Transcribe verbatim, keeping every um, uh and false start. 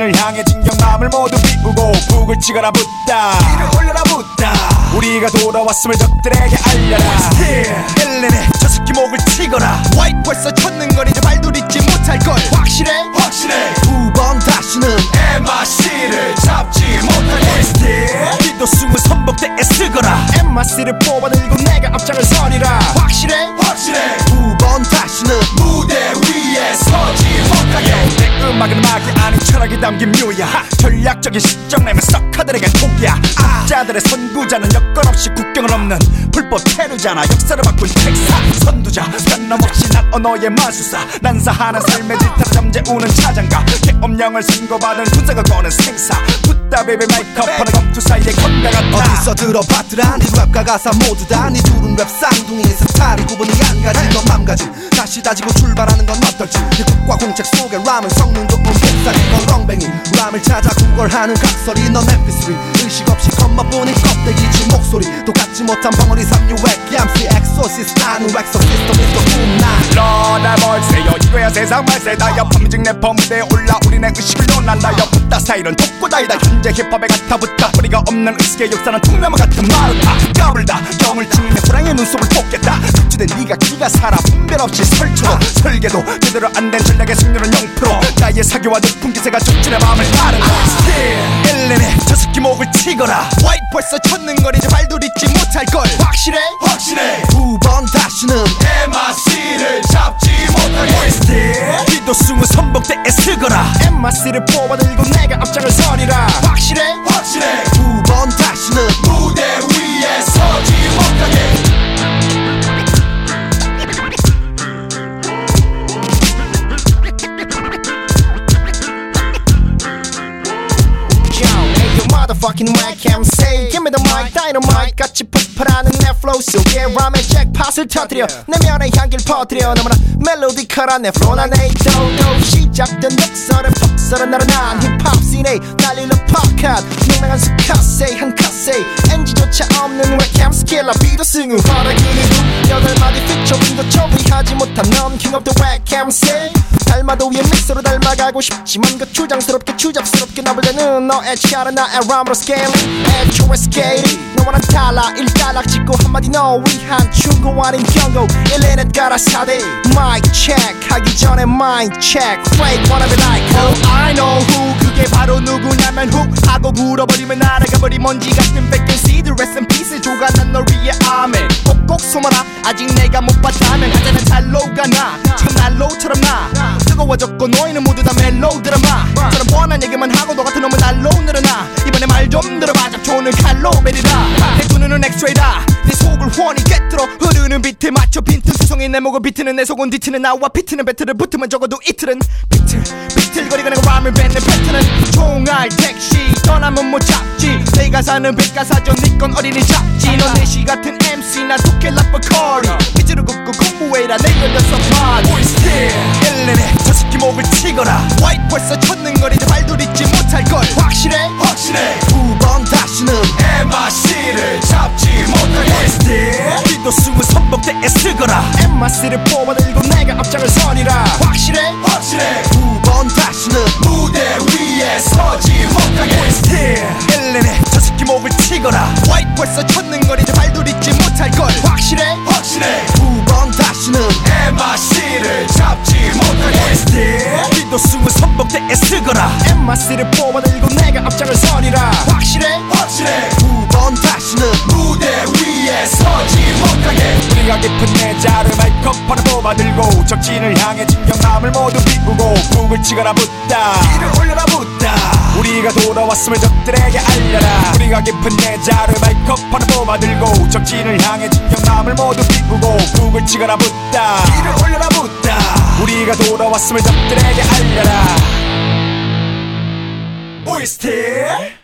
적진을 향해 진격남을 모두 비우고 북을 치거나 붙다 이를 올려라 붙다 우리가 돌아왔음을 적들에게 알려라 헬렌의 저 새끼 목을 치거라 화이트 벌써 첫는거리자 발도 딛지 못할걸 확실해 확실해 두 번 다시는 엠아씨를 잡지 못하게 기도 숨은 선복대에 쓰거라 엠아씨를 뽑아들고 내가 앞장을 서리라 확실해 확실해 두 번 다시는 무대 위에 서지 못하게 내 음악은 음악이 아닌 철학이 담긴 묘야 전략적인 시점 내면 썩커들에게 독이야 악자들의 선구자는 여건없이 국경을 넘는 불법 테러잖아 역사를 바꾼 택사 선두자 변함없이 난 언어의 마술사 난사하는 삶의 질타를 잠재우는 차장가 계엄령을 선고받은 군사가 거는 생사 붓다 베이비 마이크폰은 검투 사이에 건강하다 어디서 들어봤더라 네 랩과 가사 모두 다네 둘은 랩 쌍둥이에서 탈이 구분이 안 가지 너 맘가짐 다시 다지고 출발하는 건 어떨지 네 국과 공책 속에 람은 성능도 음색상인 건 렁뱅이 람을 찾아 구걸하는 각설이 넌 엠피쓰리 의식 없이 겉멋보는 껍데기지 목소리 똑같지 못한 벙어리 삼류 웹캠씨 엑소시스트 나는 엑소시스트 미스터 붐나 너날 뭘세요 이거야 세상 말세다여 범증 래퍼 무대에 올라 우리네 의식을 논한다여 붙다 사이는 독고다이다 현재 힙합에 같아붙다 뿌리가 없는 의식의 역사는 통나무 같은 마루타 까불다 경을 찍는 호랑이의 눈썹을 뽑겠다 흡주된 네가 기가 살아 분별 없이 설치고 설계도 제대로 안 된 전략의 승률은 영 퍼센트 나의 사교와 높은 기세가 적진의 마음을 따른다 헬렌의 저 새끼 목을 치거라 화이트 벌써 첫는거리자 발도 딛지 못할걸 확실해 확실해 두 번 다시는 엠아씨를 잡지 못하게 기도 숨은 선복대에 쓰거라 엠아씨를 뽑아들고 내가 앞장을 서리라 확실해 확실해 두 번 다시는 무대 위에 서지 못하게 Motherfucking webcam say Give me the mic dynamite 같이 폭발하는 내 flow 속에 람의 잭팟을 터뜨려 내면의 향기를 퍼뜨려 너무나 멜로디컬한 내 flow 난 에이도도 시작된 역설의 폭설은 나른한 힙합 씬에 날리는 팝컷 유명한 스카세 한 카세 엔지조차 없는 웹캠 스킬러 비도 승우 허락이니 여덟 마디 피처링도 처리하지 못한 넌 king of the webcam say 닮아도 위에 믹서로 닮아가고 싶지만 그 추장스럽게 추잡스럽게 나불대는 너의 치아는 나의 람으로 스케일링 애초에 스케일이 너와 난 달라 일단락 찍고 한마디 너 위한 충고 아닌 경고 일레넷 가라 사대 마이크 체크 하기 전에 마인드 체크 Fake wanna be like oh I know who 그게 바로 누구냐면 훅 하고 불어버리면 날아가버리 먼지 같은 vacancy rest in peace 조가 난 널 위해 아멘 꼭꼭 숨어라 아직 내가 못 봤다면 하자는 잘로가 나 지금 난로처럼 나 뜨거워졌고 너희는 모두 다 멜로 드라마 저런 뻔한 얘기만 하고 너 같은 놈은 날로 늘어나 이번에 말 좀 들어봐 잡초는 칼로 베리라 내 두 눈은 엑스레이다 네 속을 훤히 꿰뚫어 흐르는 비트에 맞춰 빈틈 수성이 내 목을 비트는 내 속은 뒤트는 나와 비트는 배틀을 붙으면 적어도 이틀은 비틀 비틀거리가 내가 람을 뱉는 패턴은 총알 택시 떠나면 못 잡지 내가 사는 백가사전 니건 어린이 잡지 넌 내시 같은 엠씨 나 독해 락버 커리 빗으로 긋고 공부해라 내 열렸어 파리 헬렌의 저 새끼 목을 치거라 화이트 벌써 첫는거리자 발도 딛지 못할걸 확실해 확실해 두 번 다시는 엠아씨를 잡지 못하게 기도 숨은 선복대에 쓰거라 엠아씨를 뽑아들고 내가 앞장을 서리라 확실해 확실해 두 번 다시는 무대 위에 서지 못하게 헬렌의 저 새끼 목을 치거라 화이트 벌써 첫는거리자 발도 딛지 못할걸 확실해 확실해 두 번 다시는 엠아씨를 잡지 못하게 기도 숨은 선복대에 쓰거라 엠아씨를 뽑아들고 내가 앞장을 서리라 확실해 확실해 두 번 다시는 무대 위에 서지 못하게 우리가 깊은 내 자를 마이크폰을 뽑아들고 적진을 향해 진격남을 모두 비우고 북을 치거나 붙다 이를 올려라 붙다 우리가 돌아왔음을 적들에게 알려라 우리가 깊은 내 자를 마이크폰을 뽑아들고 적진을 향해 진격남을 모두 비우고 북을 치거나 붙다 이를 올려라 붙다 우리가 돌아왔음을 적들에게 알려라 오이스티